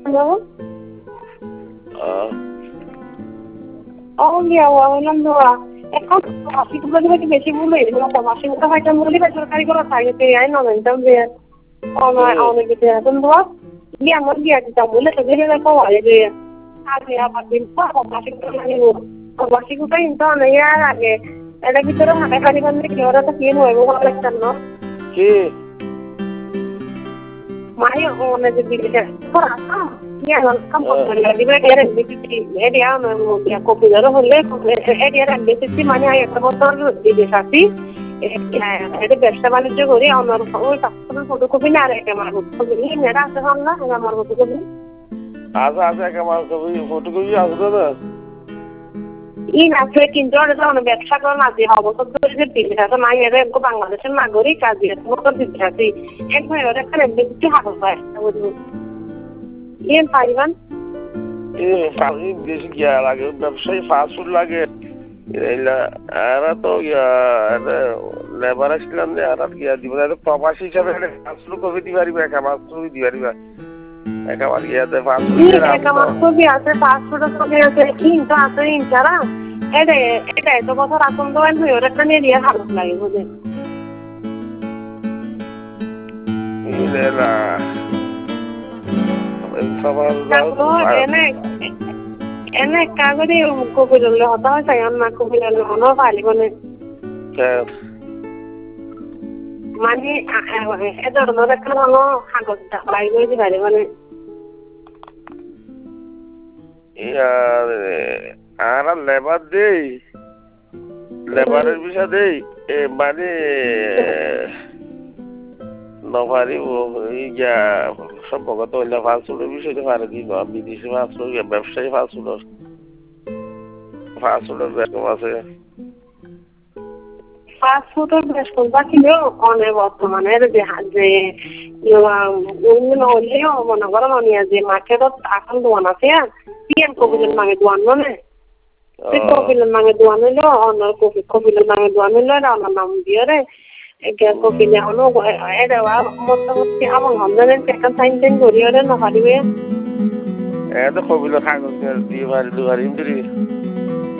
এখন প্রবাসীগুলো বেশি ভুল হয়ে গেল। প্রবাসীগুলো হয়তো মূল্য সরকারি করা থাকে আই নবেন যে অনেক কিছু এখন ধর গিয়ে আমার গিয়ে দিতাম বলে তো ভেবে দেখো যে আগে আবার দিন প্রবাসীগুলো কিন্তু অনেক আর আগে এটা ভিতরে হাঁটা খালি বন্ধে কি ওরা তো কি হইব ভালো লাগতাম না কি মানে অনেক দিকে কপিদারও হলে মানে একটা বছর বিদেশ আছি ব্যবসা বাণিজ্য করি আমার ফটোকপি না আর আমার আছে না আমার ফটোকপি ফটোকপি আসবে না আছে কিন্তু ব্যবসা করেন আজ অবসর ধরে বিদেশ আছে না এর বাংলাদেশের নাগরিক কাজ বিদেশ আছি এক ভাই ওরা এখানে বেশি হাত পায় পারিবান বেশি গিয়া লাগে ব্যবসায়ী ফাস্ট ফুড লাগে এরা তো লেবার আসলাম যে আর গিয়া দিব প্রবাসী হিসাবে ফাস্ট ফুড কবি দিতে পারিবা একা মাছ ছবি দিতে পারিবা একা মাছ গিয়াতে ফাস্ট ছবি আছে ফাস্ট ফুডের ছবি আছে কিন্তু আছে ইনচারা এটা এত বছর আসন দেওয়ান হয়ে ওরা একটা নিয়ে ভালো লাগে বুঝে এনে কাগজে কবিরলে হতা হয় চাই না কবিরলে হনো পারিবনে মানে এ ধরনের একটা হলো কাগজ বাইর করে দিতে পারিবনে আর লেবার দেই লেবারের বিষয় দেই মানে নভারি সম্ভবত হইলে ফাস্টফুডের বিষয়টা পারে দিব বিদেশি ফাস্টফুড ব্যবসায়ী ফাস্টফুডের ব্যাকম আছে ফাস্টফুডের বেশ কোনটা ছিল অনেক বর্তমানে যে হলেও মনে করেন যে মার্কেটত এখন দোকান আছে পিএম কবিলের নামে দোকান মানে কবিলের নামে দোকান হইলো অন্য কবিলের নামে দোকান হইলো অন্য নাম দিয়ে রে কবিলে হলো এটা মোটামুটি আমার হমদানের একটা সাইন টাইন করিও রে না পারিবে তো কবিলের কাগজ দিয়ে পারি